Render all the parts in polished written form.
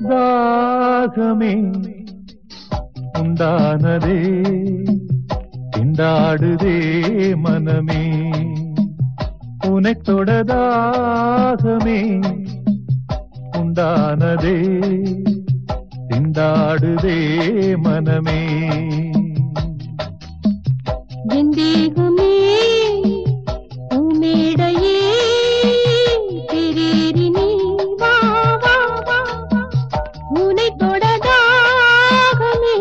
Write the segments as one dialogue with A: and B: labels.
A: தாகமே உண்டானதே திண்டாடுதே மனமே உனைத் தொட தாகமே உண்டானதே திண்டாடுதே மனமே
B: என் தேகமே உன்னிடையே திரேறி நீ வா வா வா உன்னைத் தொட தாகமே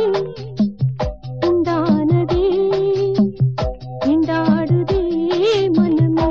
B: உண்டானதே திண்டாடுதே மனமே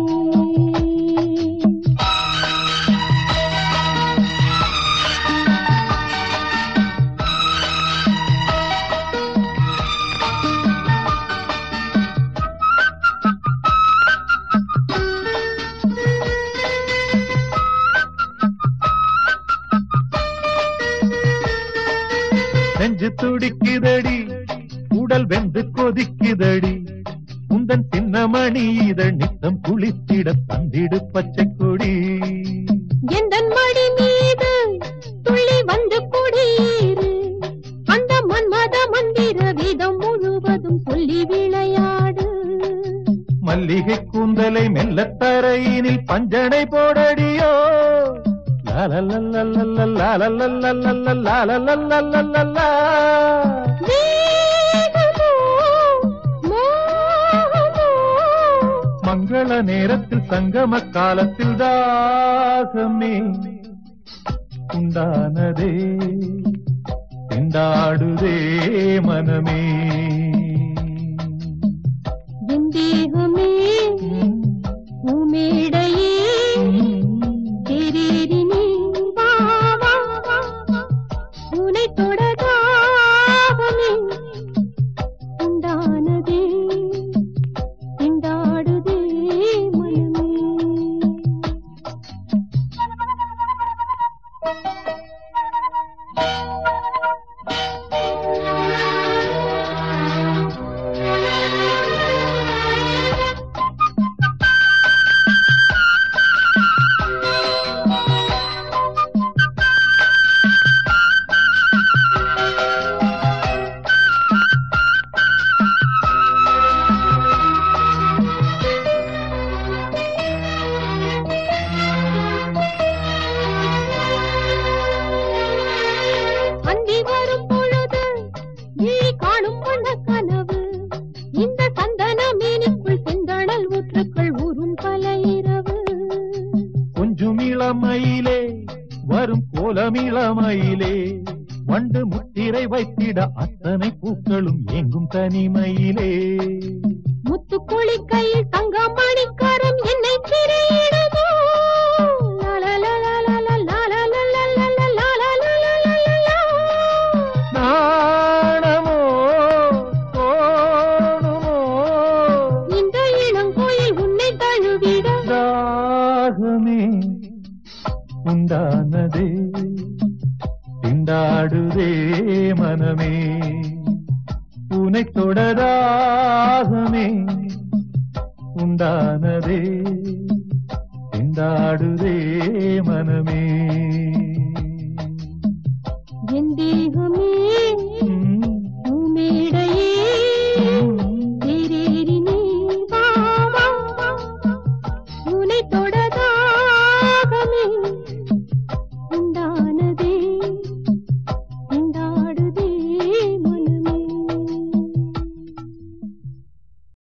A: நெஞ்சு துடிக்குதடி உடல் வெந்து கொதிக்குதடி உந்தன் சின்னமணி இதழ் நித்தம் குளித்திட தந்திடு பச்சை கொடி
B: எந்தன் மடி மீது துள்ளி வந்து குடியேறு அந்த மன்மத மந்திர வீதம் முழுவதும் சொல்லி விளையாடு
A: மல்லிகை கூந்தலை மெல்ல தரையினில் பஞ்சனை போடடியோ மங்கள நேரத்தில் சங்கம காலத்தில் தாகமே உண்டானதே திண்டாடுதே மனமே
B: என் தேகமே உன்னிடையே திரேறி நீ வா வா வா உன்னைத் தொட தாகமே உண்டானதே திண்டாடுதே மனமே அந்தி வரும் பொழுது விழி காணும் வண்ண கனவு இந்த சந்தன மீனுக்குள் செந்தணல் ஊற்றுக்கள் ஊறும் பல இரவு
A: கொஞ்சம் இளமையிலே வரும் கோலமிளமையிலே வண்டு முத்திரை வைத்திட அத்தனை பூக்களும் எங்கும் தனிமையிலே
B: முத்துக்குளி கையில் தங்க மணிக்கரம் என்னை திரையிடுமோ
A: நாணமோ தோணுமோ
B: இந்த இளங்கோயில் உன்னை தழுவிட
A: தாகமே உண்டானதே திண்டாடுதே மனமே உனைத் தொட தாகமே உண்டானதே திண்டாடுதே மனமே
B: என் தேகமே உன்னிடையே திரேறி நீ வா வா வா உன்னைத் தொட